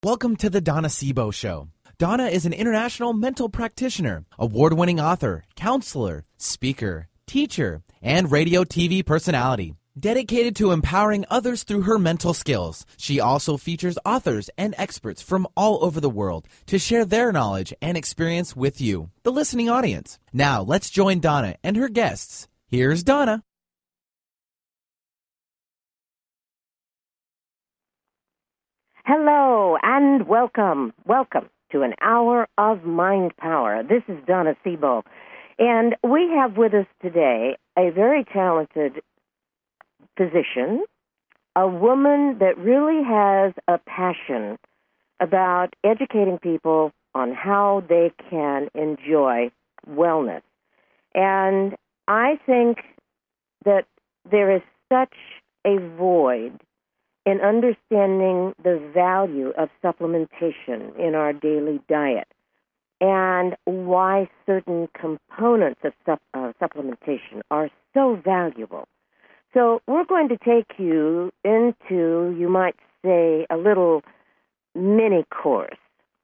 Welcome to the Donna Sebo Show. Donna is an international mental practitioner, award-winning author, counselor, speaker, teacher, and radio TV personality. Dedicated to empowering others through her mental skills, she also features authors and experts from all over the world to share their knowledge and experience with you, the listening audience. Now, let's join Donna and her guests. Here's Donna. Hello and welcome. Welcome to an hour of mind power. This is Donna Sebo, and we have with us today a very talented physician, a woman that really has a passion about educating people on how they can enjoy wellness. And I think that there is such a void in understanding the value of supplementation in our daily diet and why certain components of supplementation are so valuable. So we're going to take you into, you might say, a little mini course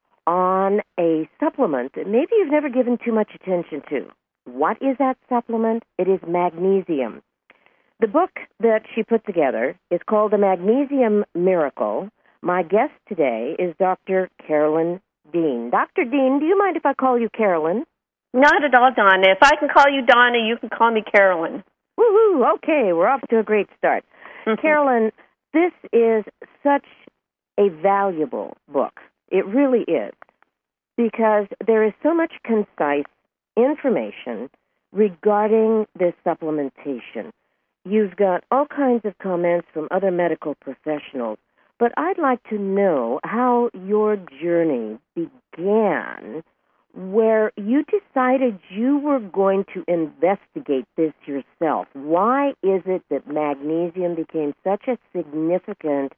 on a supplement that maybe you've never given too much attention to. What is that supplement? It is magnesium. The book that she put together is called The Magnesium Miracle. My guest today is Dr. Carolyn Dean. Dr. Dean, do you mind if I call you Carolyn? Not at all, Donna. If I can call you Donna, you can call me Carolyn. Woohoo! Okay, we're off to a great start. Carolyn, this is such a valuable book. It really is, because there is so much concise information regarding this supplementation. You've got all kinds of comments from other medical professionals, but I'd like to know how your journey began, where you decided you were going to investigate this yourself. Why is it that magnesium became such a significant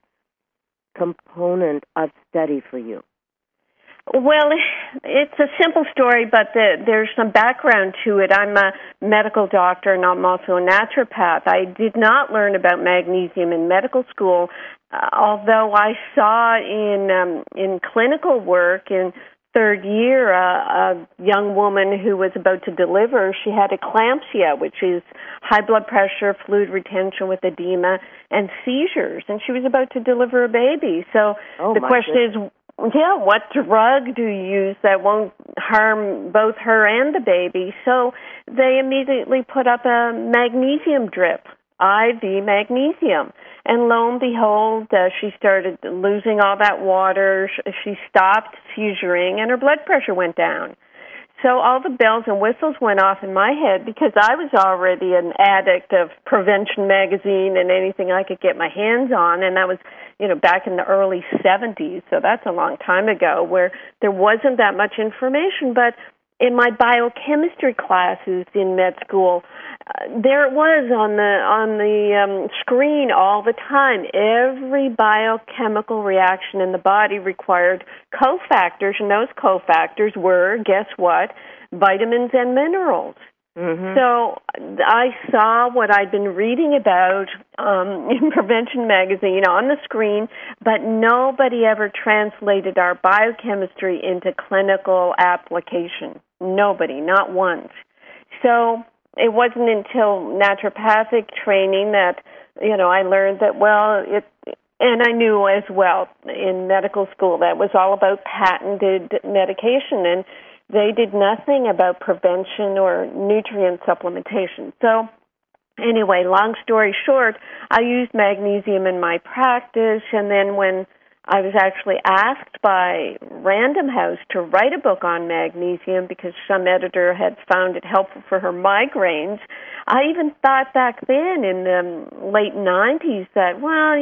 component of study for you? Well, it's a simple story, but there's some background to it. I'm a medical doctor, and I'm also a naturopath. I did not learn about magnesium in medical school, although I saw in clinical work in third year a young woman who was about to deliver. She had eclampsia, which is high blood pressure, fluid retention with edema, and seizures, and she was about to deliver a baby. So the question is, what drug do you use that won't harm both her and the baby? So they immediately put up a magnesium drip, IV magnesium. And lo and behold, she started losing all that water. She stopped seizuring, and her blood pressure went down. So all the bells and whistles went off in my head, because I was already an addict of Prevention Magazine and anything I could get my hands on, and that was, back in the early 70s, so that's a long time ago, where there wasn't that much information. But in my biochemistry classes in med school, there it was on the screen all the time. Every biochemical reaction in the body required cofactors, and those cofactors were, guess what, vitamins and minerals. Mm-hmm. So I saw what I'd been reading about in Prevention Magazine on the screen, but nobody ever translated our biochemistry into clinical application. Nobody, not once. So it wasn't until naturopathic training that, I learned that, and I knew as well in medical school that was all about patented medication, and they did nothing about prevention or nutrient supplementation. So anyway, long story short, I used magnesium in my practice, and then when I was actually asked by Random House to write a book on magnesium because some editor had found it helpful for her migraines, I even thought back then in the late 90s that,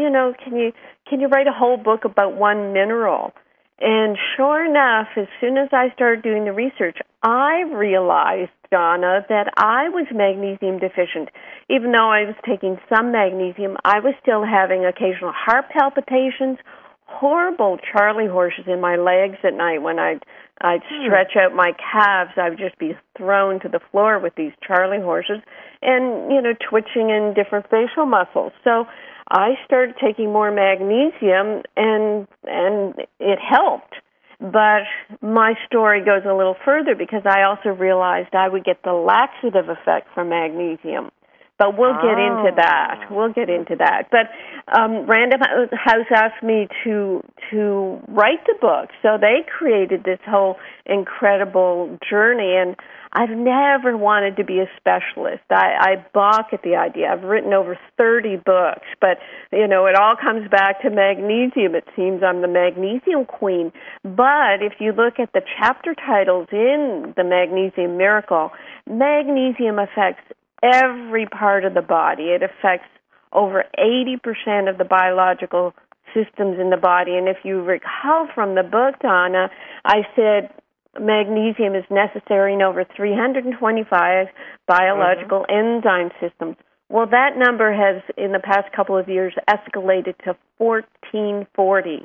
can you write a whole book about one mineral? And sure enough, as soon as I started doing the research, I realized, Donna, that I was magnesium deficient. Even though I was taking some magnesium, I was still having occasional heart palpitations, horrible Charlie horses in my legs at night. When I'd stretch out my calves, I would just be thrown to the floor with these Charlie horses and, twitching in different facial muscles. So I started taking more magnesium, and it helped. But my story goes a little further because I also realized I would get the laxative effect from magnesium. But we'll get into that. We'll get into that. But Random House asked me to write the book, so they created this whole incredible journey. And I've never wanted to be a specialist. I balk at the idea. I've written over 30 books, but it all comes back to magnesium. It seems I'm the magnesium queen. But if you look at the chapter titles in the Magnesium Miracle, magnesium affects every part of the body. It affects over 80% of the biological systems in the body. And if you recall from the book, Donna, I said magnesium is necessary in over 325 biological enzyme systems. Well, that number has, in the past couple of years, escalated to 1,440.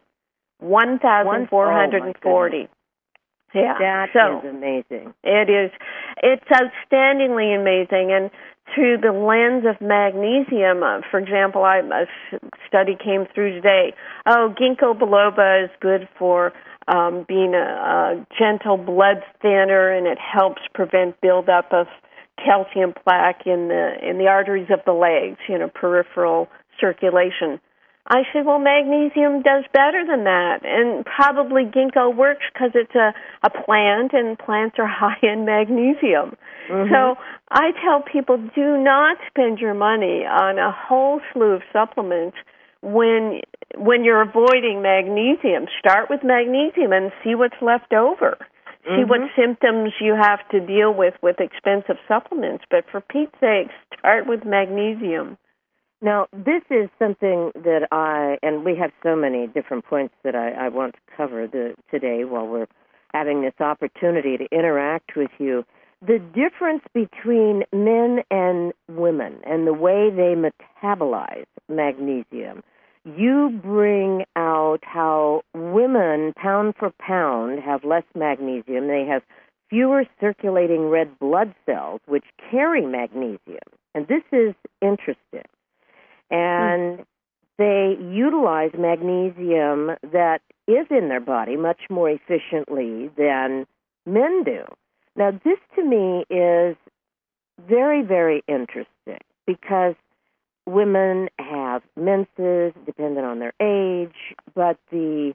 1,440. Yeah, that is amazing. It is. It's outstandingly amazing. And through the lens of magnesium, for example, a study came through today. Ginkgo biloba is good for being a gentle blood thinner, and it helps prevent buildup of calcium plaque in the arteries of the legs, peripheral circulation. I said, well, magnesium does better than that, and probably ginkgo works because it's a plant, and plants are high in magnesium. Mm-hmm. So I tell people, do not spend your money on a whole slew of supplements when you're avoiding magnesium. Start with magnesium and see what's left over. Mm-hmm. See what symptoms you have to deal with expensive supplements. But for Pete's sake, start with magnesium. Now, this is something that and we have so many different points that I want to cover today while we're having this opportunity to interact with you. The difference between men and women and the way they metabolize magnesium. You bring out how women, pound for pound, have less magnesium. They have fewer circulating red blood cells, which carry magnesium. And this is interesting. And they utilize magnesium that is in their body much more efficiently than men do. Now, this to me is very, very interesting because women have menses depending on their age, but the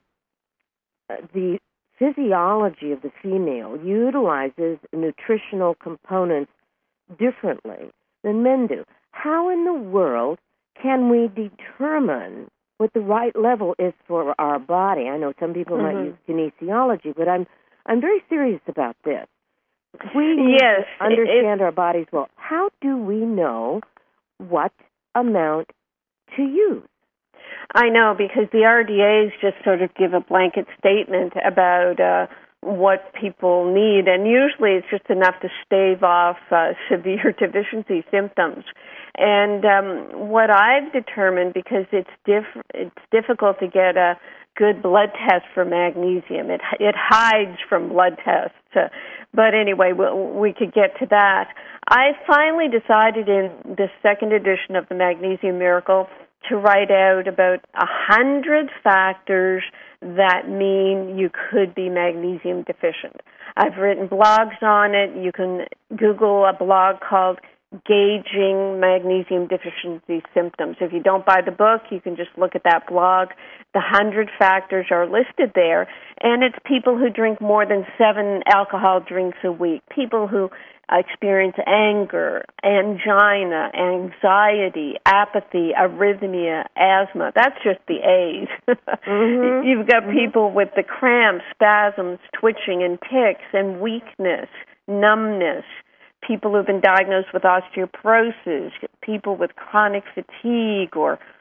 physiology of the female utilizes nutritional components differently than men do. How in the world can we determine what the right level is for our body? I know some people might use kinesiology, but I'm very serious about this. We need to understand our bodies well. How do we know what amount to use? I know, because the RDAs just sort of give a blanket statement about what people need, and usually it's just enough to stave off severe deficiency symptoms. And what I've determined, because it's difficult to get a good blood test for magnesium. It hides from blood tests. But anyway, we could get to that. I finally decided in the second edition of the Magnesium Miracle to write out about 100 factors that mean you could be magnesium deficient. I've written blogs on it. You can Google a blog called Gauging Magnesium Deficiency Symptoms. If you don't buy the book, you can just look at that blog. The 100 factors are listed there, and it's people who drink more than 7 alcohol drinks a week, people who experience anger, angina, anxiety, apathy, arrhythmia, asthma. That's just the A's. You've got people with the cramps, spasms, twitching, and tics, and weakness, numbness, people who've been diagnosed with osteoporosis, people with chronic fatigue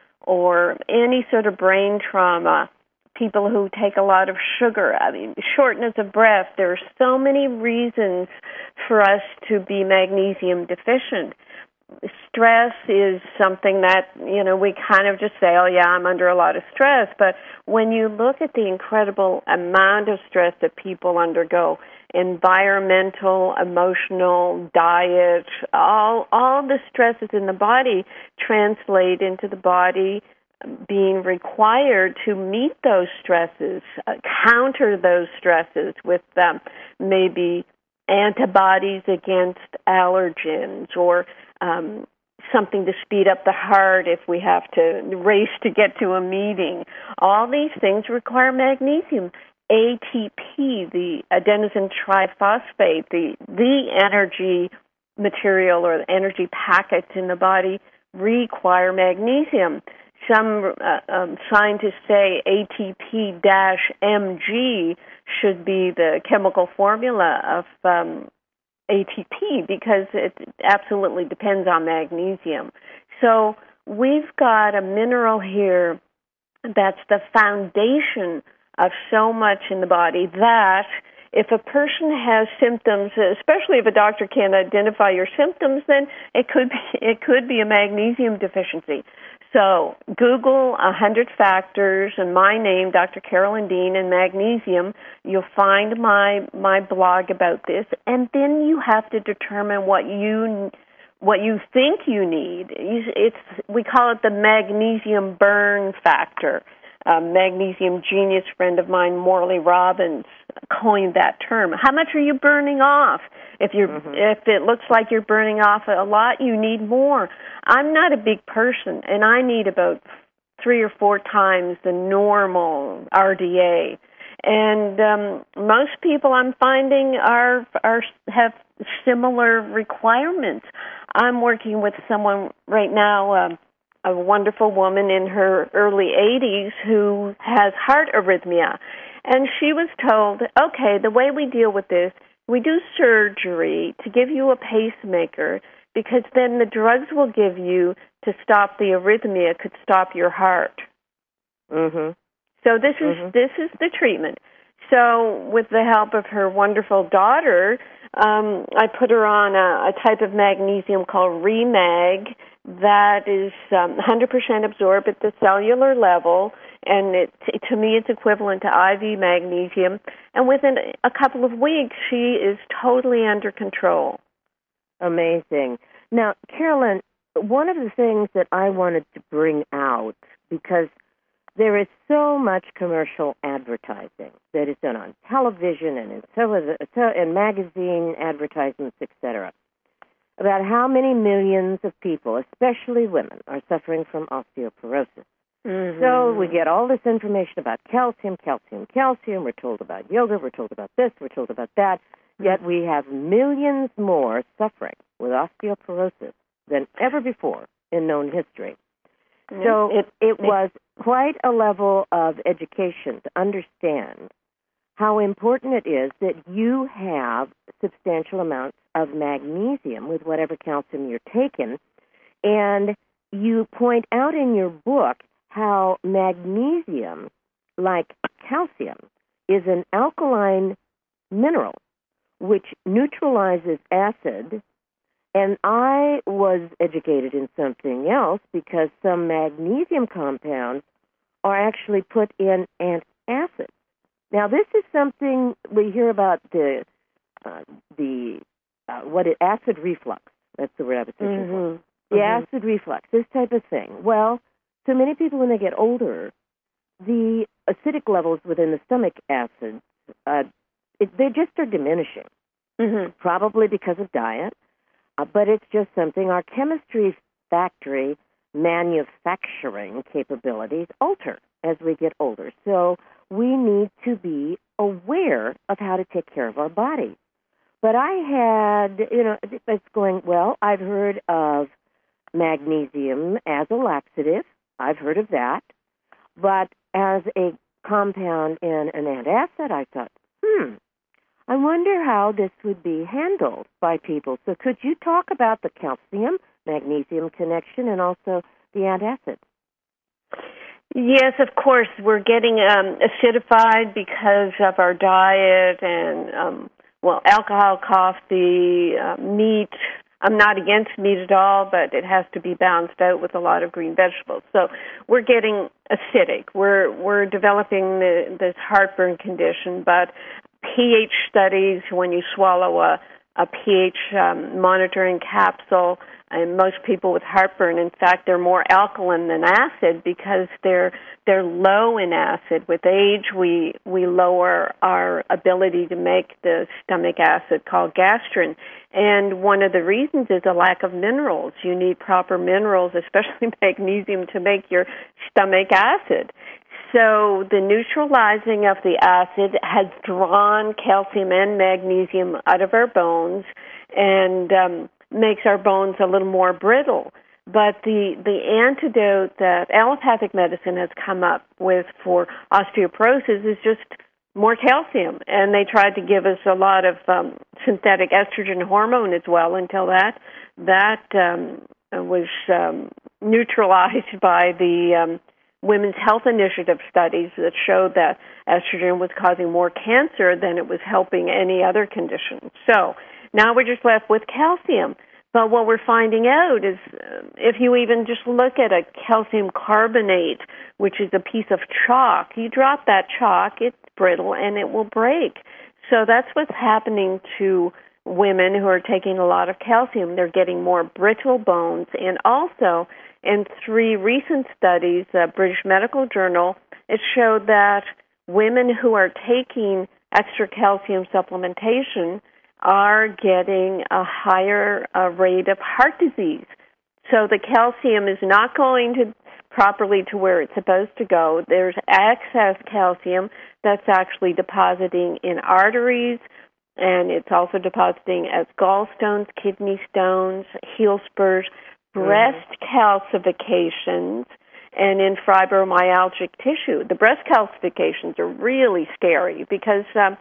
or any sort of brain trauma, people who take a lot of sugar, shortness of breath. There are so many reasons for us to be magnesium deficient. Stress is something that, we kind of just say, oh, yeah, I'm under a lot of stress. But when you look at the incredible amount of stress that people undergo, environmental, emotional, diet, all the stresses in the body translate into the body being required to meet those stresses, counter those stresses with maybe antibodies against allergens or something to speed up the heart if we have to race to get to a meeting. All these things require magnesium. ATP, the adenosine triphosphate, the energy material or the energy packets in the body require magnesium. Some scientists say ATP-MG should be the chemical formula of ATP because it absolutely depends on magnesium. So we've got a mineral here that's the foundation of so much in the body that if a person has symptoms, especially if a doctor can't identify your symptoms, then it could be a magnesium deficiency. So Google 100 factors and my name, Dr. Carolyn Dean, and magnesium. You'll find my blog about this, and then you have to determine what you think you need. We call it the magnesium burn factor. Magnesium genius friend of mine, Morley Robbins, coined that term. How much are you burning off? If it looks like you're burning off a lot, you need more. I'm not a big person, and I need about 3 or 4 times the normal RDA. And most people I'm finding have similar requirements. I'm working with someone right now, a wonderful woman in her early 80s who has heart arrhythmia. And she was told, okay, the way we deal with this, we do surgery to give you a pacemaker because then the drugs we'll give you to stop the arrhythmia could stop your heart. Mm-hmm. So this is the treatment. So with the help of her wonderful daughter, I put her on a type of magnesium called Remag that is 100% absorbed at the cellular level, and to me it's equivalent to IV magnesium. And within a couple of weeks, she is totally under control. Amazing. Now, Carolyn, one of the things that I wanted to bring out, because there is so much commercial advertising that is done on television and in magazine advertisements, etc., about how many millions of people, especially women, are suffering from osteoporosis. Mm-hmm. So we get all this information about calcium. We're told about yoga. We're told about this. We're told about that. Yet we have millions more suffering with osteoporosis than ever before in known history. So it was quite a level of education to understand how important it is that you have substantial amounts of magnesium with whatever calcium you're taking. And you point out in your book how magnesium, like calcium, is an alkaline mineral which neutralizes acid. And I was educated in something else because some magnesium compounds are actually put in antacids. Now, this is something we hear about acid reflux. That's the word I was searching for. The acid reflux, this type of thing. Well, so many people when they get older, the acidic levels within the stomach acids, they just are diminishing, probably because of diet. But it's just something our chemistry factory manufacturing capabilities alter as we get older. So we need to be aware of how to take care of our body. But I had, it's going, well, I've heard of magnesium as a laxative. I've heard of that. But as a compound in an antacid, I thought, I wonder how this would be handled by people. So could you talk about the calcium-magnesium connection and also the antacid? Yes, of course. We're getting acidified because of our diet and, alcohol, coffee, meat. I'm not against meat at all, but it has to be balanced out with a lot of green vegetables. So we're getting acidic. We're developing this heartburn condition, but pH studies, when you swallow a pH monitoring capsule. And most people with heartburn, in fact, they're more alkaline than acid because they're low in acid. With age, we lower our ability to make the stomach acid called gastrin. And one of the reasons is a lack of minerals. You need proper minerals, especially magnesium, to make your stomach acid. So the neutralizing of the acid has drawn calcium and magnesium out of our bones and makes our bones a little more brittle. But the antidote that allopathic medicine has come up with for osteoporosis is just more calcium. And they tried to give us a lot of synthetic estrogen hormone as well until that was neutralized by the Women's Health Initiative studies that showed that estrogen was causing more cancer than it was helping any other condition. So now we're just left with calcium. But what we're finding out is if you even just look at a calcium carbonate, which is a piece of chalk, you drop that chalk, it's brittle, and it will break. So that's what's happening to women who are taking a lot of calcium. They're getting more brittle bones. And also, in 3 recent studies, British Medical Journal, it showed that women who are taking extra calcium supplementation are getting a higher rate of heart disease. So the calcium is not going to properly to where it's supposed to go. There's excess calcium that's actually depositing in arteries, and it's also depositing as gallstones, kidney stones, heel spurs, breast calcifications, and in fibromyalgic tissue. The breast calcifications are really scary because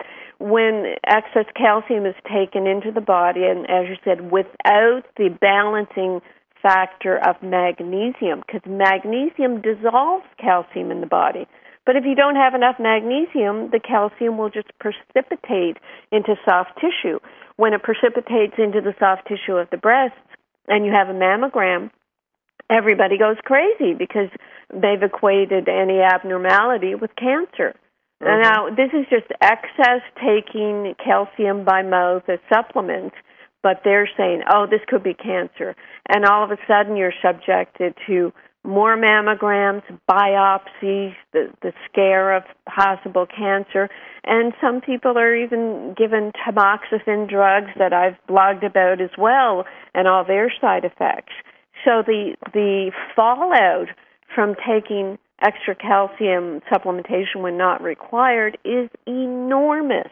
when excess calcium is taken into the body, and as you said, without the balancing factor of magnesium, because magnesium dissolves calcium in the body. But if you don't have enough magnesium, the calcium will just precipitate into soft tissue. When it precipitates into the soft tissue of the breasts and you have a mammogram, everybody goes crazy because they've equated any abnormality with cancer. Mm-hmm. Now, this is just excess taking calcium by mouth as supplements, but they're saying, oh, this could be cancer. And all of a sudden you're subjected to more mammograms, biopsies, the scare of possible cancer, and some people are even given tamoxifen drugs that I've blogged about as well, and all their side effects. So the fallout from taking extra calcium supplementation when not required is enormous.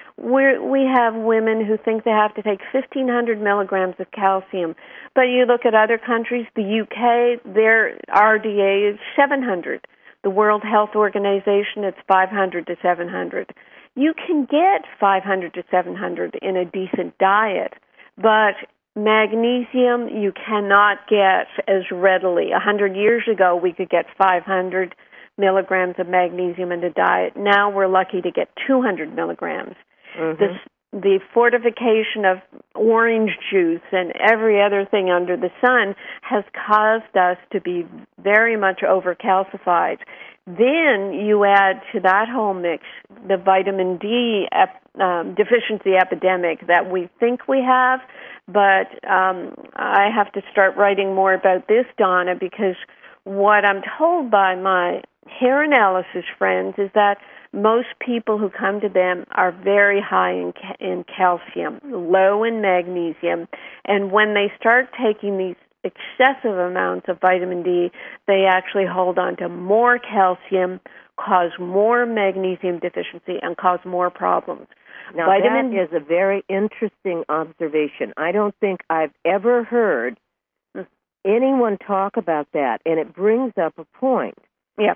We have women who think they have to take 1,500 milligrams of calcium, but you look at other countries, the UK, their RDA is 700. The World Health Organization, it's 500 to 700. You can get 500 to 700 in a decent diet, but magnesium you cannot get as readily. 100 years ago, we could get 500 milligrams of magnesium in a diet. Now we're lucky to get 200 milligrams. Mm-hmm. The fortification of orange juice and every other thing under the sun has caused us to be very much overcalcified. Then you add to that whole mix the vitamin D deficiency epidemic that we think we have, but I have to start writing more about this, Donna, because what I'm told by my hair analysis friends is that most people who come to them are very high in calcium, low in magnesium, and when they start taking these excessive amounts of vitamin D, they actually hold on to more calcium, cause more magnesium deficiency, and cause more problems. Now, that is a very interesting observation. I don't think I've ever heard anyone talk about that, and it brings up a point. Yeah.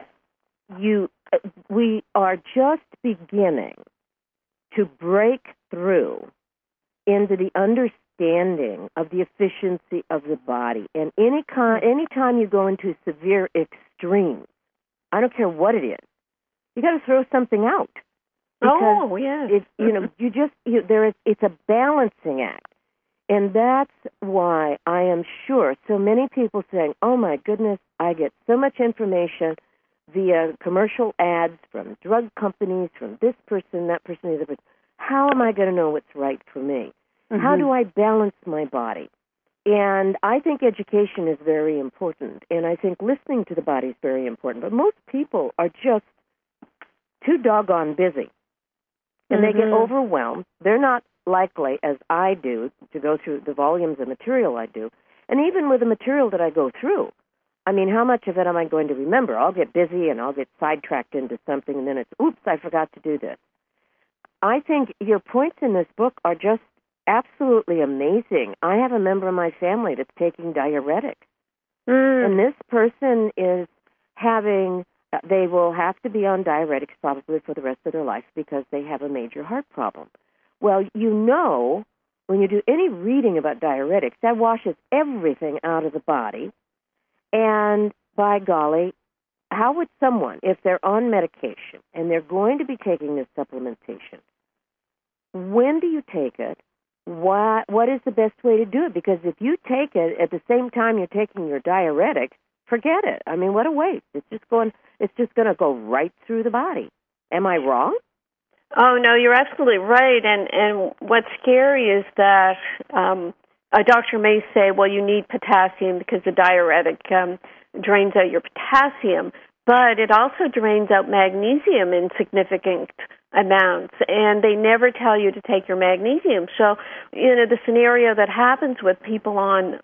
We are just beginning to break through into the understanding of the efficiency of the body. And anytime you go into severe extremes, I don't care what it is, you got to throw something out. Oh, yes. It's a balancing act. And that's why I am sure so many people saying, oh my goodness, I get so much information via commercial ads from drug companies, from this person, that person, the other person. How am I going to know what's right for me? How do I balance my body? And I think education is very important, and I think listening to the body is very important. But most people are just too doggone busy, and they get overwhelmed. They're not likely, as I do, to go through the volumes of material I do. And even with the material that I go through, I mean, how much of it am I going to remember? I'll get busy and I'll get sidetracked into something, and then it's, oops, I forgot to do this. I think your points in this book are just absolutely amazing. I have a member of my family that's taking diuretic. And this person is they will have to be on diuretics probably for the rest of their life because they have a major heart problem. Well, when you do any reading about diuretics, that washes everything out of the body. And by golly, how would someone, if they're on medication and they're going to be taking this supplementation, when do you take it? What is the best way to do it? Because if you take it at the same time you're taking your diuretic, forget it. I mean, what a waste. It's just going to go right through the body. Am I wrong? Oh, no, you're absolutely right. And what's scary is that a doctor may say, well, you need potassium because the diuretic drains out your potassium, but it also drains out magnesium in significant amounts, and they never tell you to take your magnesium. So, the scenario that happens with people on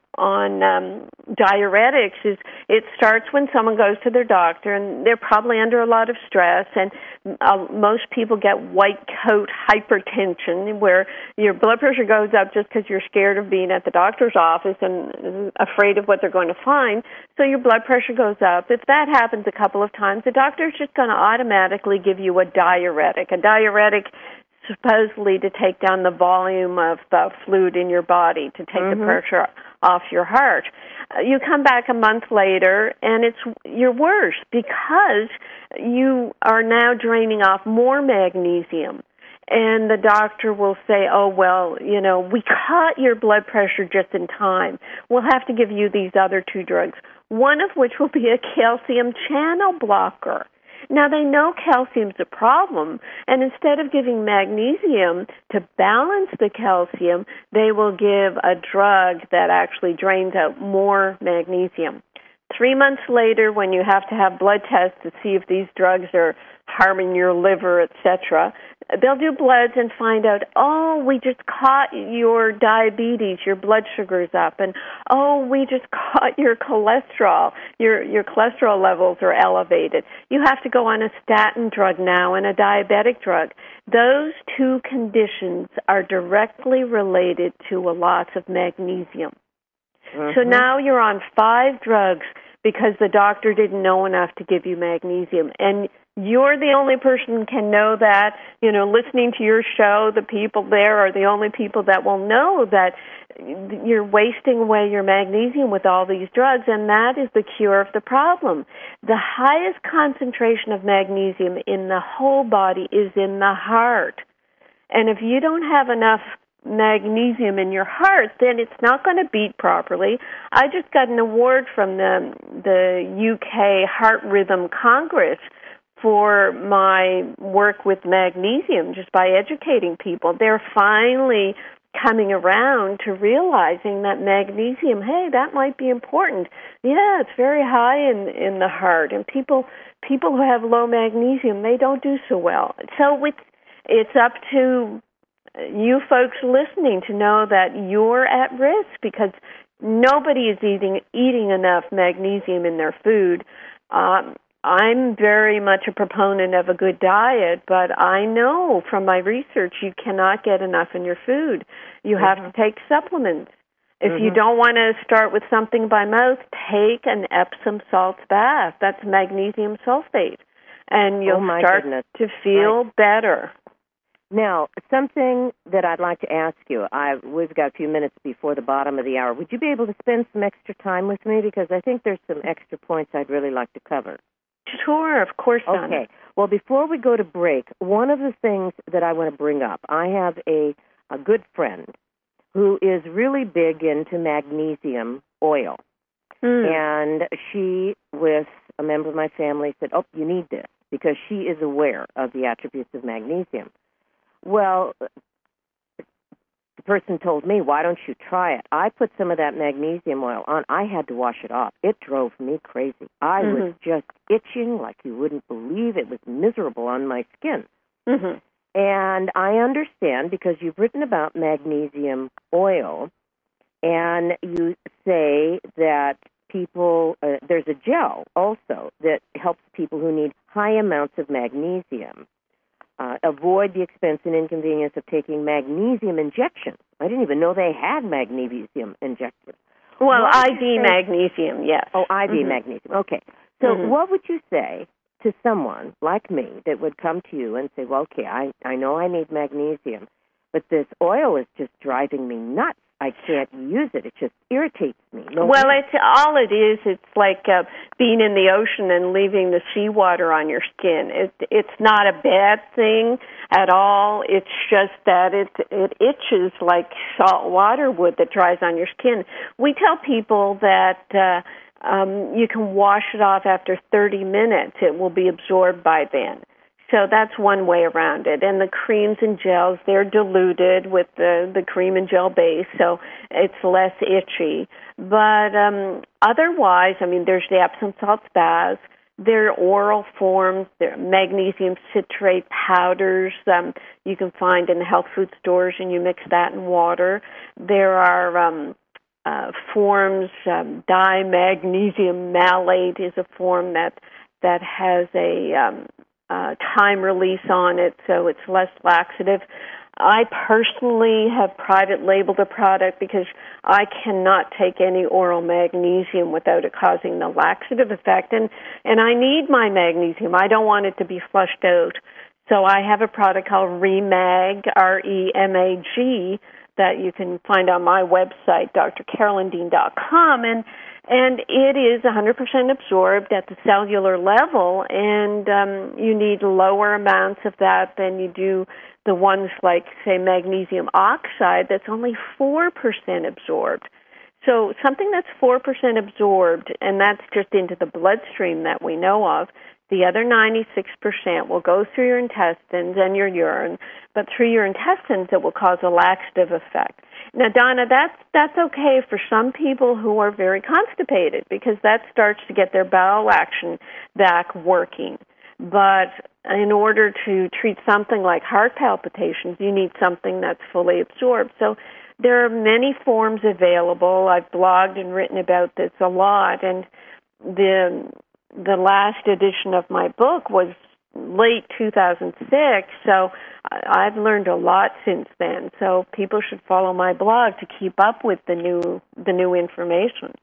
diuretics is it starts when someone goes to their doctor, and they're probably under a lot of stress, and most people get white coat hypertension, where your blood pressure goes up just because you're scared of being at the doctor's office and afraid of what they're going to find, so your blood pressure goes up. If that happens a couple of times, the doctor's just going to automatically give you a diuretic. A diuretic supposedly to take down the volume of the fluid in your body, to take the pressure off your heart. You come back a month later, and you're worse because you are now draining off more magnesium. And the doctor will say, oh, well, we caught your blood pressure just in time. We'll have to give you these other 2 drugs, one of which will be a calcium channel blocker. Now, they know calcium's a problem, and instead of giving magnesium to balance the calcium, they will give a drug that actually drains out more magnesium. 3 months later, when you have to have blood tests to see if these drugs are harming your liver, etc., they'll do bloods and find out, oh, we just caught your diabetes, your blood sugar's up, and oh, we just caught your cholesterol, your cholesterol levels are elevated. You have to go on a statin drug now and a diabetic drug. Those 2 conditions are directly related to a loss of magnesium. So now you're on 5 drugs because the doctor didn't know enough to give you magnesium. And you're the only person who can know that. Listening to your show, the people there are the only people that will know that you're wasting away your magnesium with all these drugs, and that is the cure of the problem. The highest concentration of magnesium in the whole body is in the heart. And if you don't have enough magnesium in your heart, then it's not going to beat properly. I just got an award from the UK Heart Rhythm Congress for my work with magnesium, just by educating people. They're finally coming around to realizing that magnesium, hey, that might be important. Yeah, it's very high in the heart, and people who have low magnesium, they don't do so well. So it's up to you folks listening to know that you're at risk because nobody is eating enough magnesium in their food. I'm very much a proponent of a good diet, but I know from my research you cannot get enough in your food. You have to take supplements. If you don't want to start with something by mouth, take an Epsom salts bath. That's magnesium sulfate, and you'll start to feel better. Now, something that I'd like to ask you, we've got a few minutes before the bottom of the hour. Would you be able to spend some extra time with me? Because I think there's some extra points I'd really like to cover. Sure, of course, Donna. Okay. Well, before we go to break, one of the things that I want to bring up, I have a good friend who is really big into magnesium oil. And she, with a member of my family, said, oh, you need this, because she is aware of the attributes of magnesium. Well, the person told me, why don't you try it? I put some of that magnesium oil on. I had to wash it off. It drove me crazy. I was just itching like you wouldn't believe. It was miserable on my skin. Mm-hmm. And I understand, because you've written about magnesium oil, and you say that people, there's a gel also that helps people who need high amounts of magnesium avoid the expense and inconvenience of taking magnesium injections. I didn't even know they had magnesium injections. Well, IV magnesium, yes. Oh, IV magnesium. Okay. So what would you say to someone like me that would come to you and say, well, okay, I know I need magnesium, but this oil is just driving me nuts. I can't use it. It just irritates me. Well, it's all it is. It's like being in the ocean and leaving the seawater on your skin. It's not a bad thing at all. It's just that it itches like salt water would that dries on your skin. We tell people that you can wash it off after 30 minutes. It will be absorbed by then. So that's one way around it. And the creams and gels, they're diluted with the cream and gel base, so it's less itchy. But otherwise, I mean, there's the Epsom salt spas. There are oral forms. There are magnesium citrate powders you can find in the health food stores, and you mix that in water. There are forms, dimagnesium malate is a form that has a time release on it, so it's less laxative. I personally have private labeled a product because I cannot take any oral magnesium without it causing the laxative effect, and I need my magnesium. I don't want it to be flushed out. So I have a product called Remag, REMAG, that you can find on my website, drcarolyndean.com, and it is 100% absorbed at the cellular level, and you need lower amounts of that than you do the ones like, say, magnesium oxide that's only 4% absorbed. So something that's 4% absorbed, and that's just into the bloodstream that we know of, the other 96% will go through your intestines and your urine, but through your intestines it will cause a laxative effect. Now, Donna, that's okay for some people who are very constipated because that starts to get their bowel action back working. But in order to treat something like heart palpitations, you need something that's fully absorbed. So there are many forms available. I've blogged and written about this a lot, and the last edition of my book was late 2006, so I've learned a lot since then. So people should follow my blog to keep up with the new information.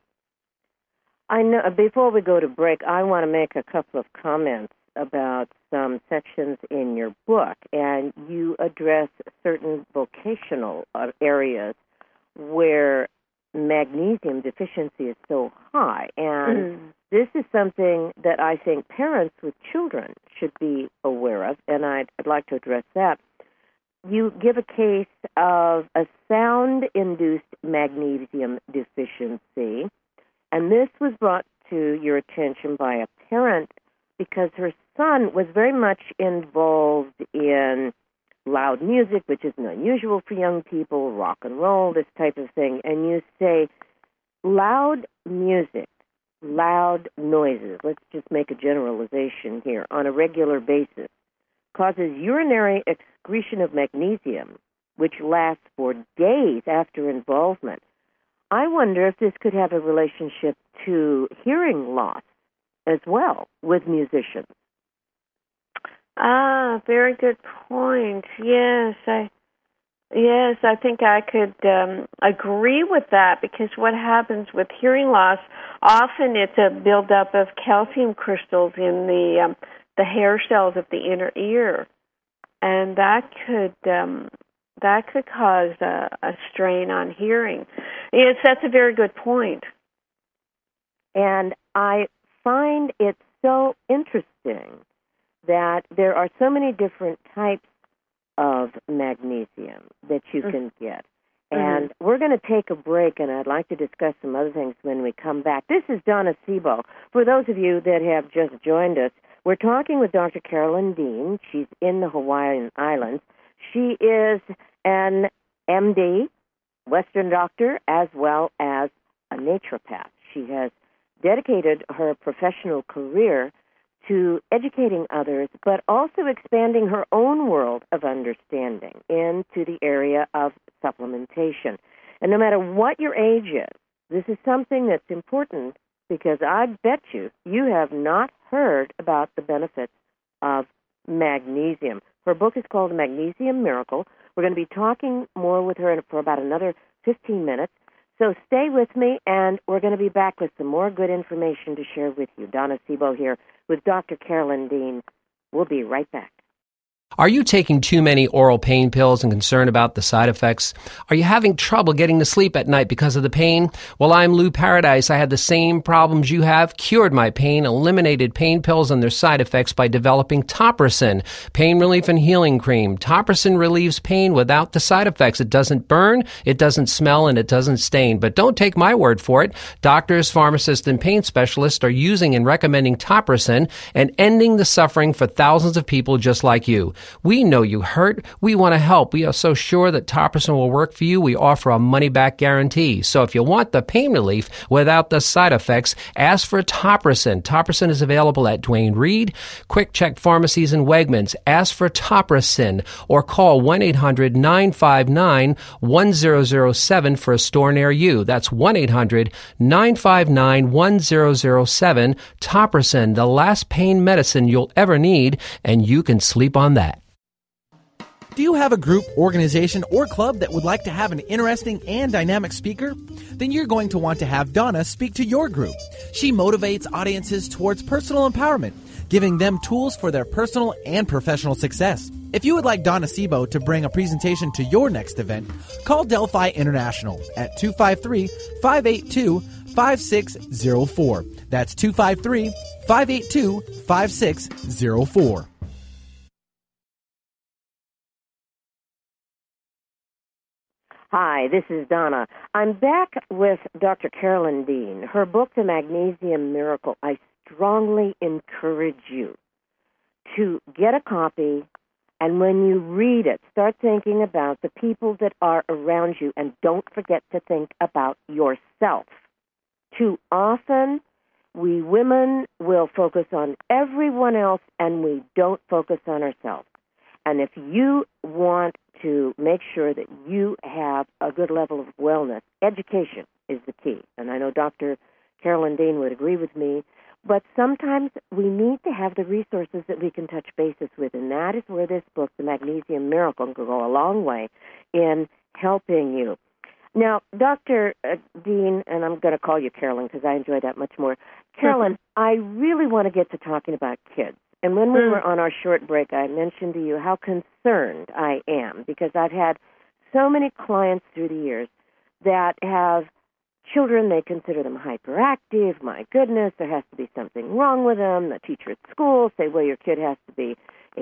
I know. Before we go to break, I want to make a couple of comments about some sections in your book, and you address certain vocational areas where magnesium deficiency is so high, and this is something that I think parents with children should be aware of, and I'd like to address that. You give a case of a sound-induced magnesium deficiency, and this was brought to your attention by a parent because her son was very much involved in loud music, which isn't unusual for young people, rock and roll, this type of thing, and you say loud music, loud noises, let's just make a generalization here, on a regular basis, causes urinary excretion of magnesium, which lasts for days after involvement. I wonder if this could have a relationship to hearing loss as well with musicians. Ah, very good point. Yes, I think I could agree with that, because what happens with hearing loss, often it's a buildup of calcium crystals in the hair cells of the inner ear, and that could cause a strain on hearing. Yes, that's a very good point. And I find it so interesting that there are so many different types of magnesium that you can get. And we're going to take a break, and I'd like to discuss some other things when we come back. This is Donna Sebo. For those of you that have just joined us, we're talking with Dr. Carolyn Dean. She's in the Hawaiian Islands. She is an MD, Western doctor, as well as a naturopath. She has dedicated her professional career to educating others, but also expanding her own world of understanding into the area of supplementation. And no matter what your age is, this is something that's important because I bet you have not heard about the benefits of magnesium. Her book is called Magnesium Miracle. We're going to be talking more with her for about another 15 minutes. So stay with me, and we're going to be back with some more good information to share with you. Donna Sebo here with Dr. Carolyn Dean. We'll be right back. Are you taking too many oral pain pills and concerned about the side effects? Are you having trouble getting to sleep at night because of the pain? Well, I'm Lou Paradise. I had the same problems you have, cured my pain, eliminated pain pills and their side effects by developing Topricin, pain relief and healing cream. Topricin relieves pain without the side effects. It doesn't burn, it doesn't smell, and it doesn't stain. But don't take my word for it. Doctors, pharmacists, and pain specialists are using and recommending Topricin and ending the suffering for thousands of people just like you. We know you hurt. We want to help. We are so sure that Topricin will work for you. We offer a money-back guarantee. So if you want the pain relief without the side effects, ask for Topricin. Topricin is available at Duane Reade, Quick Check pharmacies, and Wegmans. Ask for Topricin or call 1-800-959-1007 for a store near you. That's 1-800-959-1007. Topricin, the last pain medicine you'll ever need, and you can sleep on that. Do you have a group, organization, or club that would like to have an interesting and dynamic speaker? Then you're going to want to have Donna speak to your group. She motivates audiences towards personal empowerment, giving them tools for their personal and professional success. If you would like Donna Sebo to bring a presentation to your next event, call Delphi International at 253-582-5604. That's 253-582-5604. Hi, this is Donna. I'm back with Dr. Carolyn Dean. Her book, The Magnesium Miracle, I strongly encourage you to get a copy, and when you read it, start thinking about the people that are around you, and don't forget to think about yourself. Too often, we women will focus on everyone else, and we don't focus on ourselves. And if you want to make sure that you have a good level of wellness, education is the key. And I know Dr. Carolyn Dean would agree with me, but sometimes we need to have the resources that we can touch bases with, and that is where this book, The Magnesium Miracle, can go a long way in helping you. Now, Dr. Dean, and I'm going to call you Carolyn because I enjoy that much more. Carolyn, I really want to get to talking about kids. And when we were on our short break, I mentioned to you how concerned I am because I've had so many clients through the years that have children. They consider them hyperactive. My goodness, there has to be something wrong with them. The teacher at school say, well, your kid has to be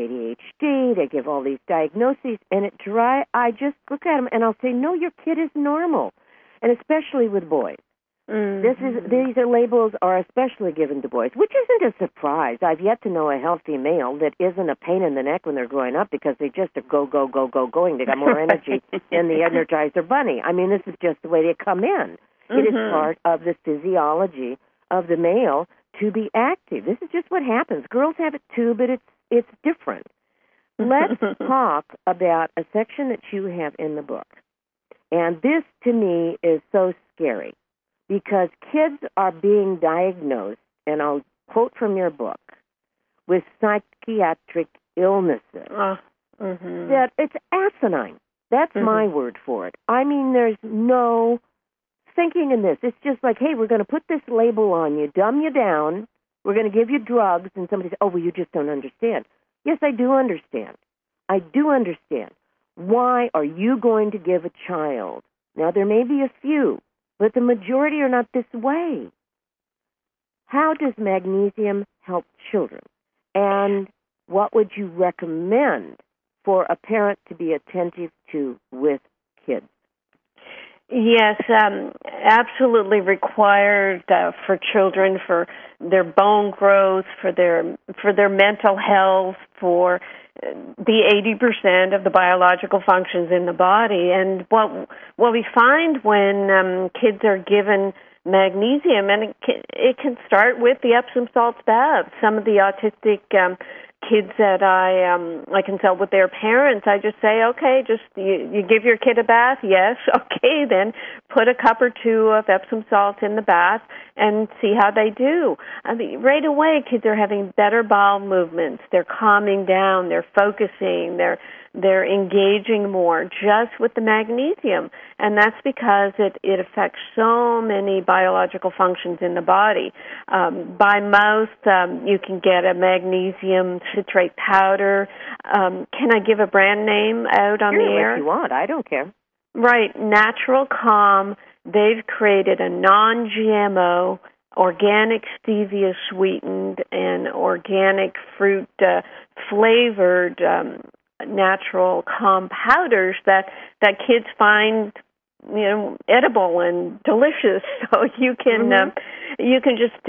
ADHD. They give all these diagnoses, and I just look at them and I'll say, no, your kid is normal, and especially with boys. Mm-hmm. These labels are especially given to boys, which isn't a surprise. I've yet to know a healthy male that isn't a pain in the neck when they're growing up because they just are going. They got more energy than the Energizer Bunny. I mean, this is just the way they come in. Mm-hmm. It is part of the physiology of the male to be active. This is just what happens. Girls have it too, but it's different. Let's talk about a section that you have in the book. And this, to me, is so scary. Because kids are being diagnosed, and I'll quote from your book, with psychiatric illnesses. That it's asinine. That's my word for it. I mean, there's no thinking in this. It's just like, hey, we're going to put this label on you, dumb you down, we're going to give you drugs, and somebody says, oh, well, you just don't understand. Yes, I do understand. I do understand. Why are you going to give a child? Now, there may be a few, but the majority are not this way. How does magnesium help children? And what would you recommend for a parent to be attentive to with kids? Yes, absolutely required for children, for their bone growth, for their mental health, for the 80% of the biological functions in the body. And what we find when kids are given magnesium, and it can start with the Epsom salts bath. Some of the autistic kids that I consult with their parents, I just say, okay, just you give your kid a bath, yes, okay, then put a cup or two of Epsom salts in the bath and see how they do. I mean, right away, kids are having better bowel movements. They're calming down. They're focusing. They're engaging more just with the magnesium, and that's because it affects so many biological functions in the body. By mouth, you can get a magnesium citrate powder. Can I give a brand name out on the air? If you want, I don't care. Right, Natural Calm. They've created a non-GMO, organic stevia sweetened and organic fruit flavored natural calm powders that kids find edible and delicious. So you can just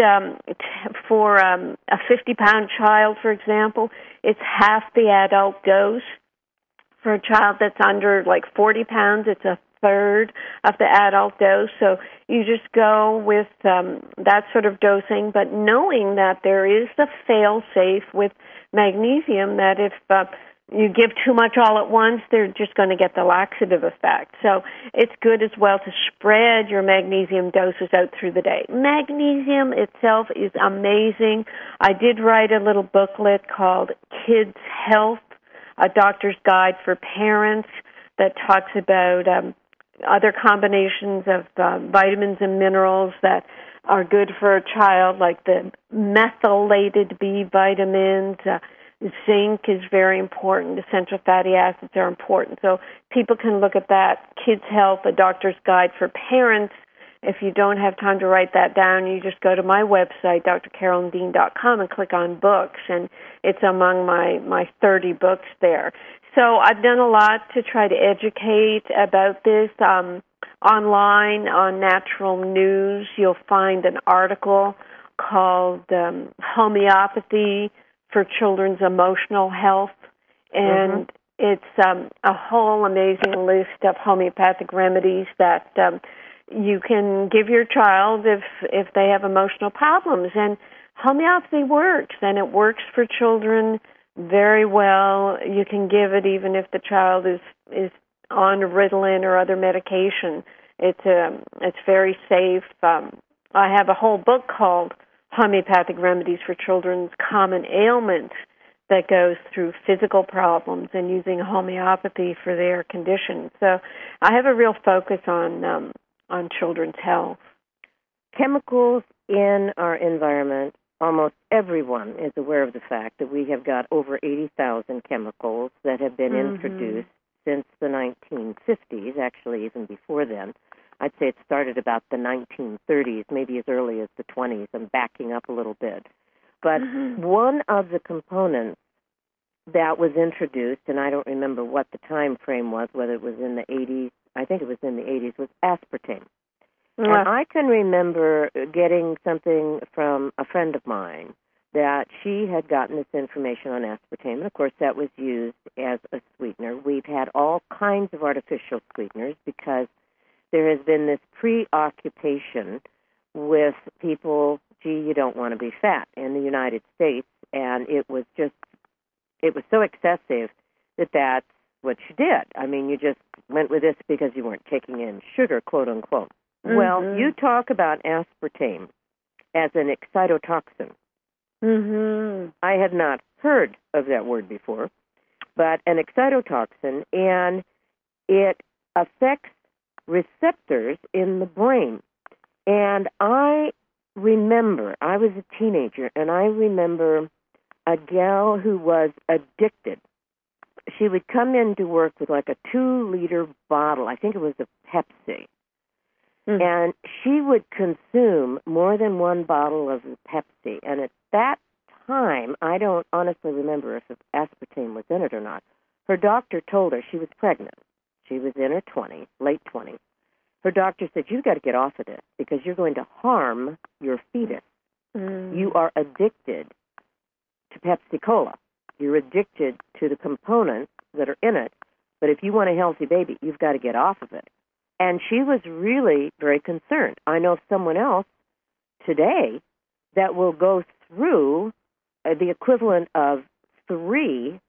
for a 50-pound child, for example, it's half the adult dose. For a child that's under 40 pounds, it's a third of the adult dose. So you just go with that sort of dosing, but knowing that there is the fail-safe with magnesium, that if you give too much all at once, they're just going to get the laxative effect. So it's good as well to spread your magnesium doses out through the day. Magnesium itself is amazing. I did write a little booklet called Kids Health, a doctor's guide for parents, that talks about other combinations of vitamins and minerals that are good for a child, like the methylated B vitamins. Zinc is very important. Essential fatty acids are important. So people can look at that. Kids Health, a doctor's guide for parents. If you don't have time to write that down, you just go to my website, drcarolyndean.com, and click on books, and it's among my 30 books there. So I've done a lot to try to educate about this. Online on Natural News, you'll find an article called Homeopathy for Children's Emotional Health, and it's a whole amazing list of homeopathic remedies that you can give your child if they have emotional problems. And homeopathy works, and it works for children very well. You can give it even if the child is on Ritalin or other medication. It's very safe. I have a whole book called Homeopathic Remedies for Children's Common Ailments that goes through physical problems and using homeopathy for their conditions. So I have a real focus on children's health. Chemicals in our environment, almost everyone is aware of the fact that we have got over 80,000 chemicals that have been introduced since the 1950s, actually even before then. I'd say it started about the 1930s, maybe as early as the 20s. I'm backing up a little bit. But one of the components that was introduced, and I don't remember what the time frame was, whether it was in the 80s, I think it was in the 80s, was aspartame. And I can remember getting something from a friend of mine that she had gotten this information on aspartame. And, of course, that was used as a sweetener. We've had all kinds of artificial sweeteners because there has been this preoccupation with people, gee, you don't want to be fat in the United States. And it was so excessive that that's what you did. I mean, you just went with this because you weren't taking in sugar, quote unquote. Well, you talk about aspartame as an excitotoxin. I had not heard of that word before, but an excitotoxin, and it affects receptors in the brain. And I remember, I was a teenager, and I remember a gal who was addicted. She would come in to work with like a 2-liter bottle. I think it was a Pepsi. And she would consume more than one bottle of Pepsi. And at that time, I don't honestly remember if aspartame was in it or not. Her doctor told her she was pregnant. She was in her 20s, late 20s. her doctor said, you've got to get off of this because you're going to harm your fetus. You are addicted to Pepsi Cola. You're addicted to the components that are in it. But if you want a healthy baby, you've got to get off of it. And she was really very concerned. I know of someone else today that will go through the equivalent of 3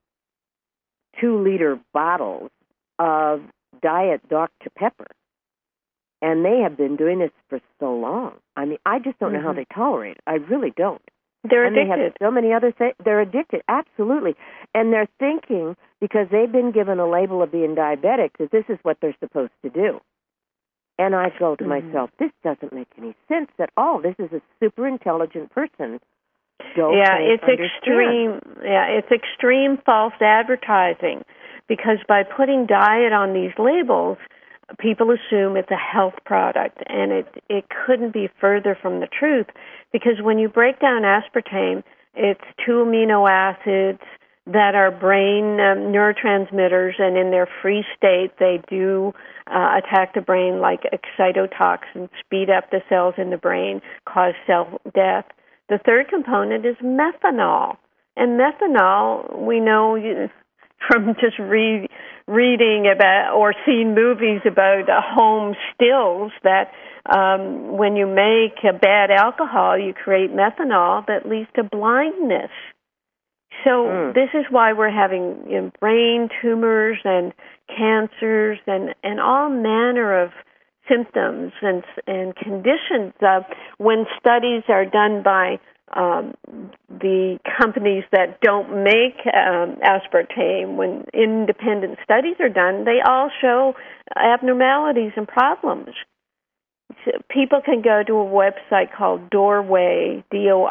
2-liter bottles of Diet Dr. Pepper. And they have been doing this for so long. I mean, I just don't know how they tolerate it. I really don't. They're addicted. And they have so many other things. They're addicted, absolutely. And they're thinking, because they've been given a label of being diabetic, that this is what they're supposed to do. And I go to myself, this doesn't make any sense at all. This is a super intelligent person. It's extreme. Yeah, it's extreme false advertising, because by putting diet on these labels, people assume it's a health product, and it couldn't be further from the truth, because when you break down aspartame, it's 2 amino acids that are brain neurotransmitters, and in their free state, they do attack the brain like excitotoxins, speed up the cells in the brain, cause cell death. The third component is methanol, and methanol, we know from just reading about or seeing movies about home stills that when you make a bad alcohol, you create methanol that leads to blindness. So this is why we're having brain tumors and cancers and all manner of symptoms and conditions. When studies are done by the companies that don't make aspartame, when independent studies are done, they all show abnormalities and problems. So people can go to a website called Dorway,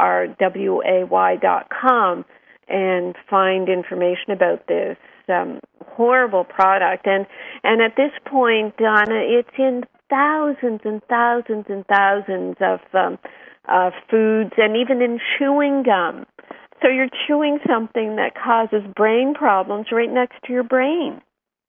DORWAY.com, and find information about this horrible product. And at this point, Donna, it's in thousands and thousands and thousands of foods, and even in chewing gum. So you're chewing something that causes brain problems right next to your brain.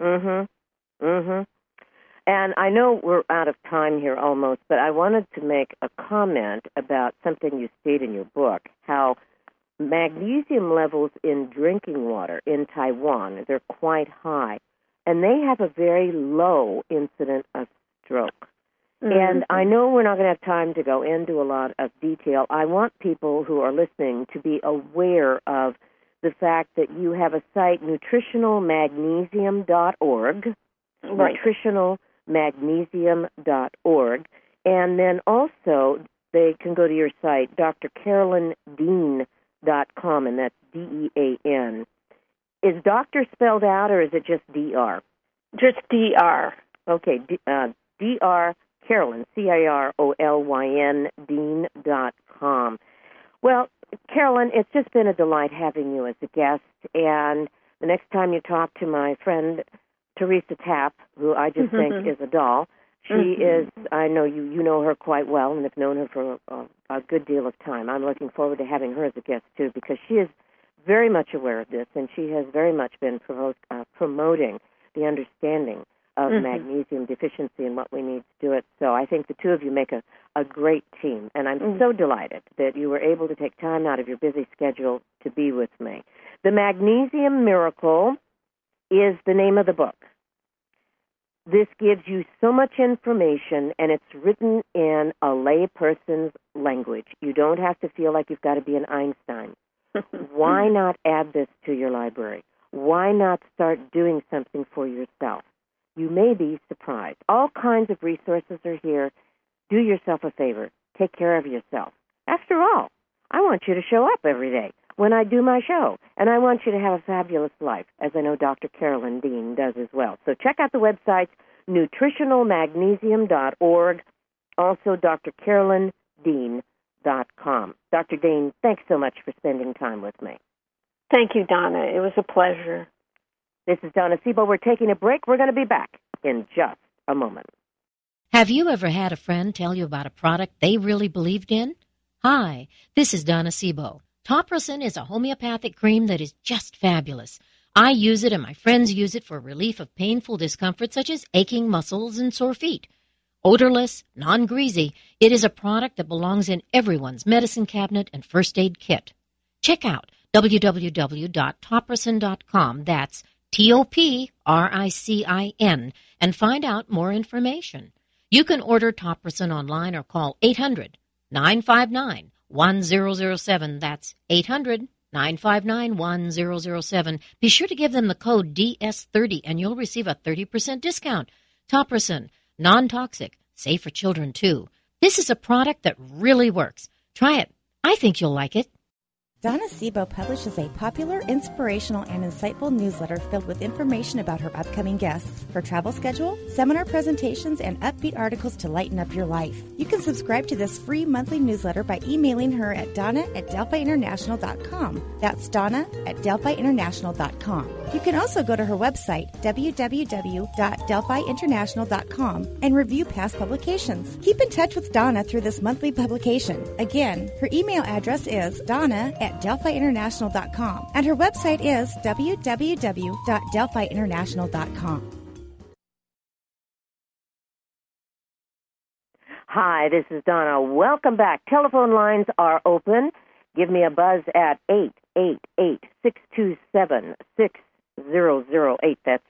And I know we're out of time here almost, but I wanted to make a comment about something you state in your book, how magnesium levels in drinking water in Taiwan, they're quite high, and they have a very low incidence of stroke. And I know we're not going to have time to go into a lot of detail. I want people who are listening to be aware of the fact that you have a site, nutritionalmagnesium.org, nutritionalmagnesium.org, and then also they can go to your site, drcarolyndean.com, and that's D-E-A-N. Is doctor spelled out, or is it just D-R? Just D-R. Okay, D-R Carolyn, C-A-R-O-L-Y-N, Dean.com. Well, Carolyn, it's just been a delight having you as a guest, and the next time you talk to my friend Teresa Tapp, who I just think is a doll, she is, I know you know her quite well and have known her for a good deal of time. I'm looking forward to having her as a guest, too, because she is very much aware of this, and she has very much been promoting the understanding of magnesium deficiency and what we need to do it. So I think the two of you make a great team, and I'm so delighted that you were able to take time out of your busy schedule to be with me. The Magnesium Miracle is the name of the book. This gives you so much information, and it's written in a layperson's language. You don't have to feel like you've got to be an Einstein. Why not add this to your library? Why not start doing something for yourself? You may be surprised. All kinds of resources are here. Do yourself a favor. Take care of yourself. After all, I want you to show up every day when I do my show, and I want you to have a fabulous life, as I know Dr. Carolyn Dean does as well. So check out the websites, nutritionalmagnesium.org, also drcarolyndean.com. Dr. Dean, thanks so much for spending time with me. Thank you, Donna. It was a pleasure. This is Donna Sebo. We're taking a break. We're going to be back in just a moment. Have you ever had a friend tell you about a product they really believed in? Hi, this is Donna Sebo. Topricin is a homeopathic cream that is just fabulous. I use it and my friends use it for relief of painful discomfort such as aching muscles and sore feet. Odorless, non-greasy, it is a product that belongs in everyone's medicine cabinet and first aid kit. Check out www.topricin.com, that's TOPRICIN, and find out more information. You can order Topricin online or call 800-959-1007, that's 800-959-1007. Be sure to give them the code DS30 and you'll receive a 30% discount. Topricin, non-toxic, safe for children too. This is a product that really works. Try it. I think you'll like it. Donna Sebo publishes a popular, inspirational, and insightful newsletter filled with information about her upcoming guests, her travel schedule, seminar presentations, and upbeat articles to lighten up your life. You can subscribe to this free monthly newsletter by emailing her at donna@delphiinternational.com. That's donna@delphiinternational.com. You can also go to her website, www.delphiinternational.com, and review past publications. Keep in touch with Donna through this monthly publication. Again, her email address is donna@delphiinternational.com, and her website is www.delphiinternational.com. Hi, this is Donna. Welcome back. Telephone lines are open. Give me a buzz at 888-627-6008. That's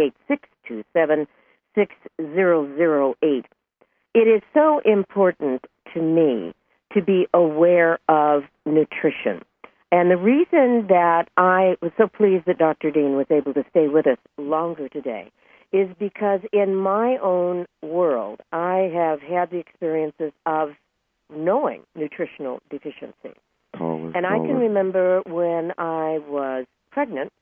888-627-6008. It is so important to me to be aware of nutrition. And the reason that I was so pleased that Dr. Dean was able to stay with us longer today is because in my own world, I have had the experiences of knowing nutritional deficiency. And I can remember when I was pregnant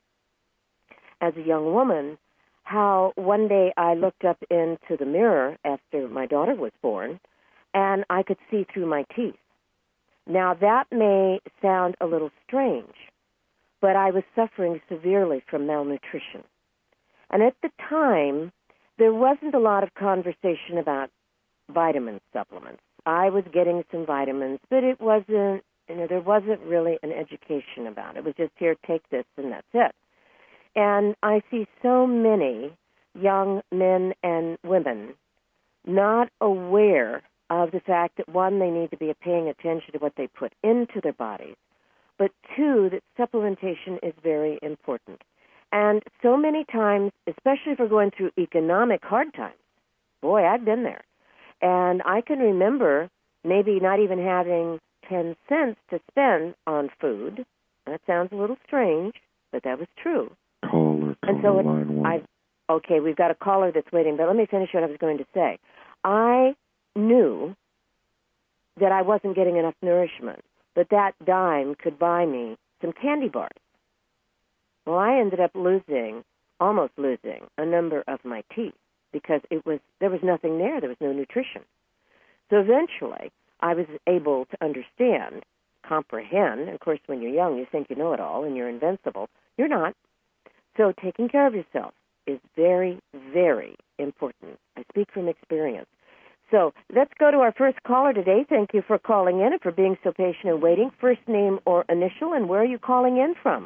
as a young woman, how one day I looked up into the mirror after my daughter was born, and I could see through my teeth. Now, that may sound a little strange, but I was suffering severely from malnutrition. And at the time, there wasn't a lot of conversation about vitamin supplements. I was getting some vitamins, but it wasn't, there wasn't really an education about it. It was just, here, take this, and that's it. And I see so many young men and women not aware of the fact that, one, they need to be paying attention to what they put into their bodies, but two, that supplementation is very important. And so many times, especially if we're going through economic hard times, boy, I've been there. And I can remember maybe not even having 10 cents to spend on food. That sounds a little strange, but that was true. And so okay, we've got a caller that's waiting, but let me finish what I was going to say. I knew that I wasn't getting enough nourishment, but that dime could buy me some candy bars. Well, I ended up almost losing a number of my teeth because there was nothing there. There was no nutrition. So eventually, I was able to understand, comprehend. Of course, when you're young, you think you know it all and you're invincible. You're not. So taking care of yourself is very, very important. I speak from experience. So let's go to our first caller today. Thank you for calling in and for being so patient and waiting. First name or initial, and where are you calling in from?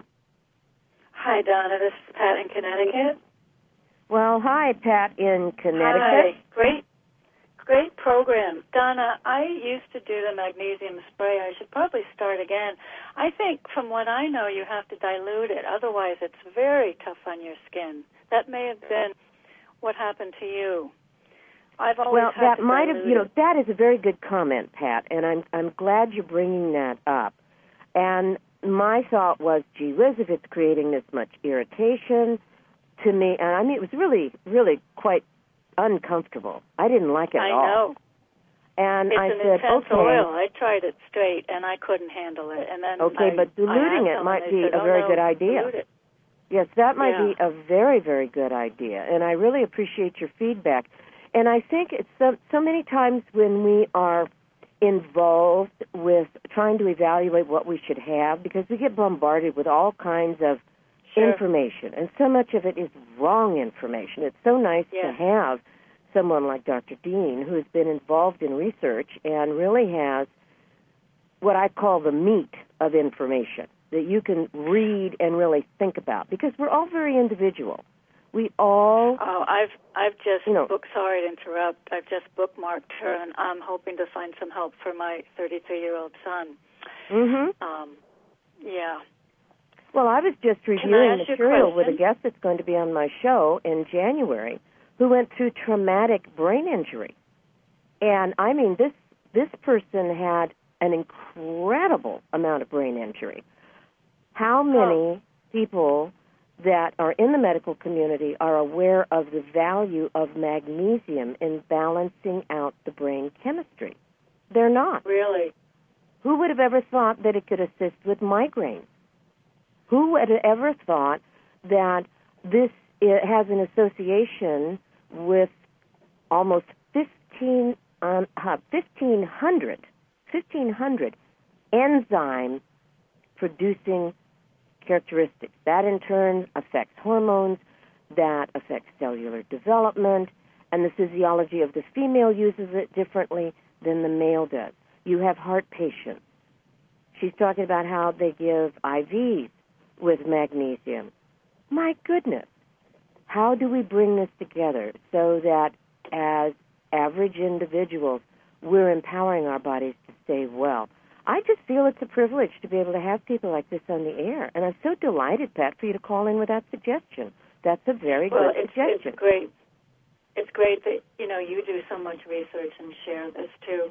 Hi, Donna. This is Pat in Connecticut. Well, hi, Pat in Connecticut. Hi. Great program. Donna, I used to do the magnesium spray. I should probably start again. I think from what I know, you have to dilute it. Otherwise, it's very tough on your skin. That may have been what happened to you. I've always had to dilute it. That is a very good comment, Pat, and I'm glad you're bringing that up. And my thought was, gee whiz, if it's creating this much irritation to me, and I mean, it was really, really quite uncomfortable. I didn't like it at all. I know. And it's I an said, intense okay. oil. I tried it straight, and I couldn't handle it. And then but diluting it might be a very good idea. Dilute it. Yes, that might be a very, very good idea, and I really appreciate your feedback. And I think it's so many times when we are involved with trying to evaluate what we should have, because we get bombarded with all kinds of information, and so much of it is wrong information. It's so nice to have someone like Dr. Dean, who has been involved in research and really has what I call the meat of information that you can read and really think about, because we're all very individual. We all... Oh, I've just sorry to interrupt. I've just bookmarked her, and I'm hoping to find some help for my 33-year-old son. Mm-hmm. Yeah. Well, I was just reviewing material with a guest that's going to be on my show in January who went through traumatic brain injury. And, I mean, this person had an incredible amount of brain injury. How many people that are in the medical community are aware of the value of magnesium in balancing out the brain chemistry? They're not. Really? Who would have ever thought that it could assist with migraines? Who would have ever thought that this has an association with almost 1,500 enzyme-producing characteristics? That, in turn, affects hormones, that affects cellular development, and the physiology of the female uses it differently than the male does. You have heart patients. She's talking about how they give IVs with magnesium. My goodness. How do we bring this together so that as average individuals, we're empowering our bodies to stay well? I just feel it's a privilege to be able to have people like this on the air. And I'm so delighted, Pat, for you to call in with that suggestion. That's a very good suggestion. It's great. It's great that, you do so much research and share this, too.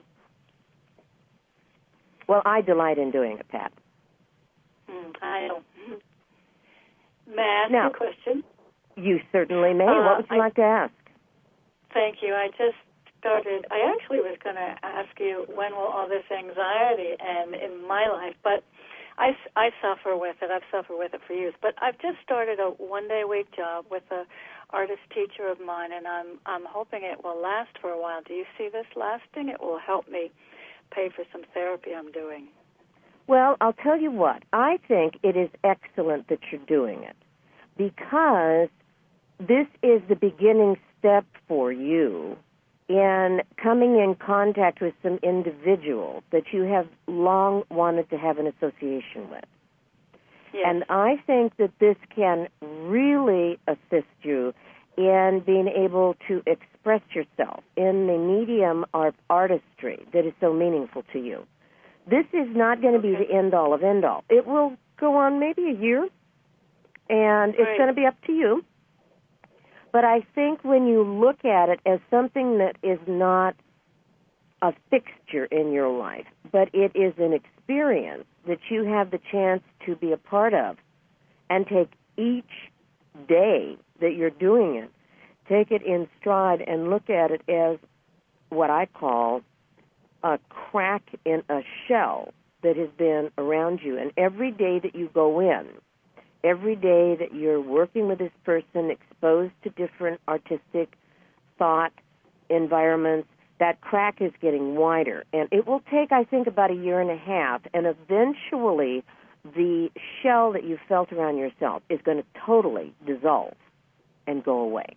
Well, I delight in doing it, Pat. I know. May I ask you a question? You certainly may. What would you like to ask? Thank you. I actually was going to ask you, when will all this anxiety end in my life? But I suffer with it. I've suffered with it for years. But I've just started a one-day-a-week job with an artist teacher of mine, and I'm hoping it will last for a while. Do you see this lasting? It will help me pay for some therapy I'm doing. Well, I'll tell you what. I think it is excellent that you're doing it because this is the beginning step for you in coming in contact with some individuals that you have long wanted to have an association with. Yes. And I think that this can really assist you in being able to express yourself in the medium of artistry that is so meaningful to you. This is not going to be the end-all of end-all. It will go on maybe a year, and it's going to be up to you. But I think when you look at it as something that is not a fixture in your life, but it is an experience that you have the chance to be a part of and take each day that you're doing it, take it in stride and look at it as what I call a crack in a shell that has been around you. And every day that you go in, every day that you're working with this person, exposed to different artistic thought environments, that crack is getting wider. And it will take, I think, about a year and a half, and eventually the shell that you felt around yourself is going to totally dissolve and go away.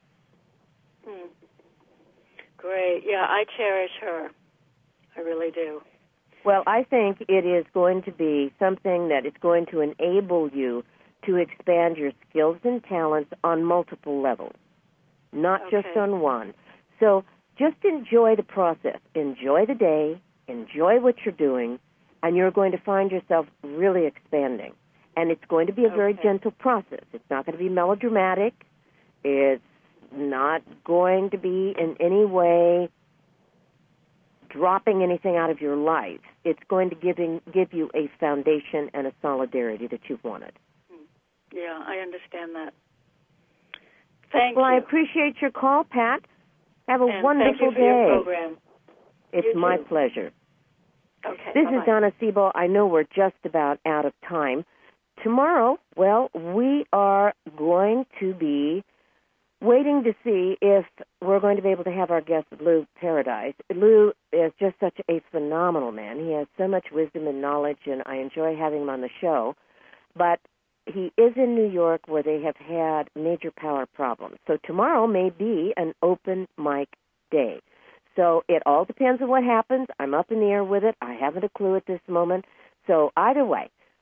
Great. Yeah, I cherish her. I really do. Well, I think it is going to be something that is going to enable you to expand your skills and talents on multiple levels, not just on one. So just enjoy the process. Enjoy the day. Enjoy what you're doing, and you're going to find yourself really expanding. And it's going to be a very gentle process. It's not going to be melodramatic. It's not going to be in any way dropping anything out of your life. It's going to give you a foundation and a solidarity that you've wanted. Yeah, I understand that. Thank you. Well, I appreciate your call, Pat. Have a wonderful day. Thank you for day. your program. It's my pleasure. Okay. This is Donna Sebo. I know we're just about out of time. Tomorrow, well, we are going to be waiting to see if we're going to be able to have our guest, Lou Paradise. Lou is just such a phenomenal man. He has so much wisdom and knowledge, and I enjoy having him on the show. But he is in New York where they have had major power problems. So tomorrow may be an open mic day. So it all depends on what happens. I'm up in the air with it. I haven't a clue at this moment. So either way,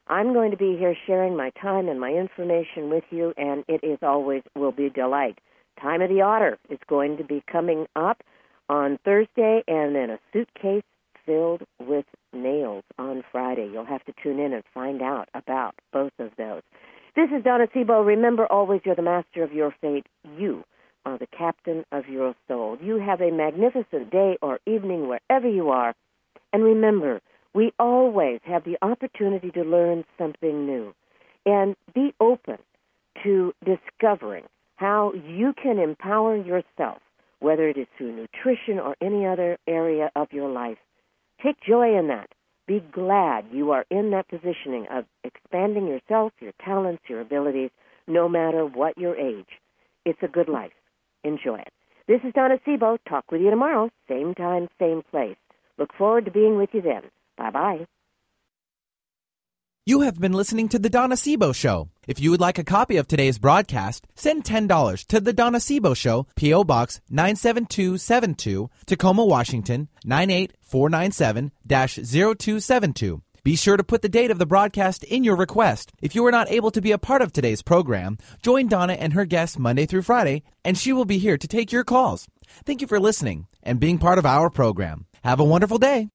I'm going to be here sharing my time and my information with you, and it is always will be a delight. Time of the Otter is going to be coming up on Thursday, and then a suitcase filled with nails on Friday. You'll have to tune in and find out about both of those. This is Donna Sebo. Remember, always you're the master of your fate. You are the captain of your soul. You have a magnificent day or evening wherever you are. And remember, we always have the opportunity to learn something new. And be open to discovering how you can empower yourself, whether it is through nutrition or any other area of your life. Take joy in that. Be glad you are in that positioning of expanding yourself, your talents, your abilities, no matter what your age. It's a good life. Enjoy it. This is Donna Sebo. Talk with you tomorrow, same time, same place. Look forward to being with you then. Bye-bye. You have been listening to The Donna Sebo Show. If you would like a copy of today's broadcast, send $10 to The Donna Sebo Show, P.O. Box 97272, Tacoma, Washington, 98497-0272. Be sure to put the date of the broadcast in your request. If you are not able to be a part of today's program, join Donna and her guests Monday through Friday, and she will be here to take your calls. Thank you for listening and being part of our program. Have a wonderful day.